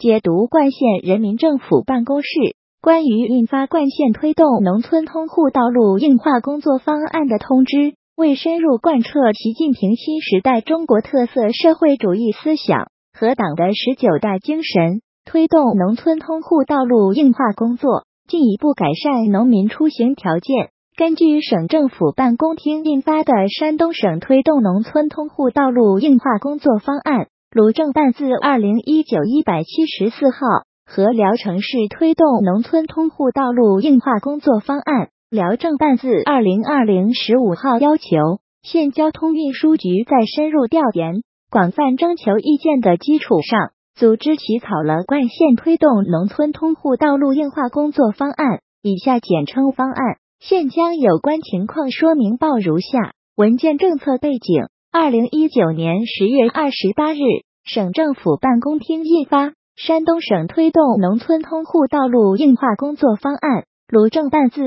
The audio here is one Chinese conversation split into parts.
解读冠县人民政府办公室关于印发冠县推动农村通户道路硬化工作方案的通知，为深入贯彻习近平新时代中国特色社会主义思想和党的19大精神，推动农村通户道路硬化工作，进一步改善农民出行条件。根据省政府办公厅印发的《山东省推动农村通户道路硬化工作方案》，鲁政办字2019-174号和聊城市推动农村通户道路硬化工作方案，辽政办字2020-15号要求，县交通运输局在深入调研、广泛征求意见的基础上，组织起草了冠县推动农村通户道路硬化工作方案，以下简称方案。现将有关情况说明报如下：文件政策背景，2019年10月28日，省政府办公厅印发《山东省推动农村通户道路硬化工作方案》，鲁政办字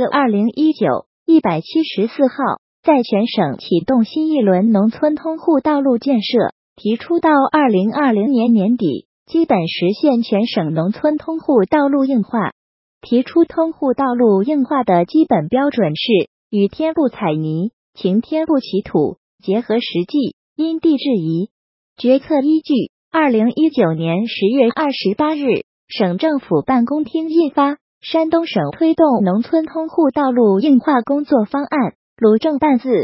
2019-174号，在全省启动新一轮农村通户道路建设，提出到2020年年底，基本实现全省农村通户道路硬化。提出通户道路硬化的基本标准是：雨天不踩泥，晴天不起土，结合实际，因地制宜。决策依据：2019年10月28日，省政府办公厅印发《山东省推动农村通户道路硬化工作方案》，鲁政办字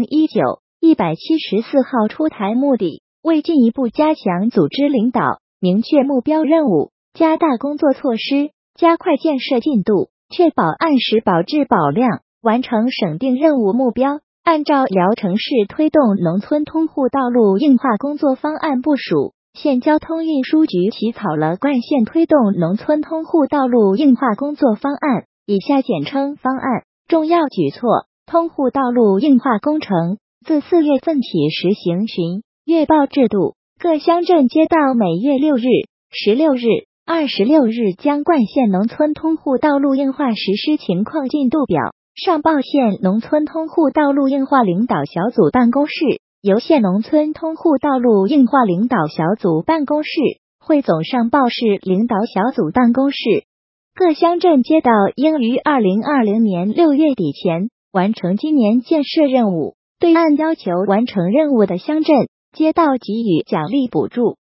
2019-174号出台，目的为进一步加强组织领导，明确目标任务，加大工作措施，加快建设进度，确保按时保质保量，完成省定任务目标。按照聊城市推动农村通户道路硬化工作方案部署，县交通运输局起草了冠县推动农村通户道路硬化工作方案，以下简称方案。重要举措：通户道路硬化工程自4月份起实行巡月报制度，各乡镇街道每月6日、16日、26日将冠县农村通户道路硬化实施情况进度表上报县农村通户道路硬化领导小组办公室，由县农村通户道路硬化领导小组办公室汇总上报市领导小组办公室。各乡镇街道应于2020年6月底前完成今年建设任务，对按要求完成任务的乡镇街道给予奖励补助。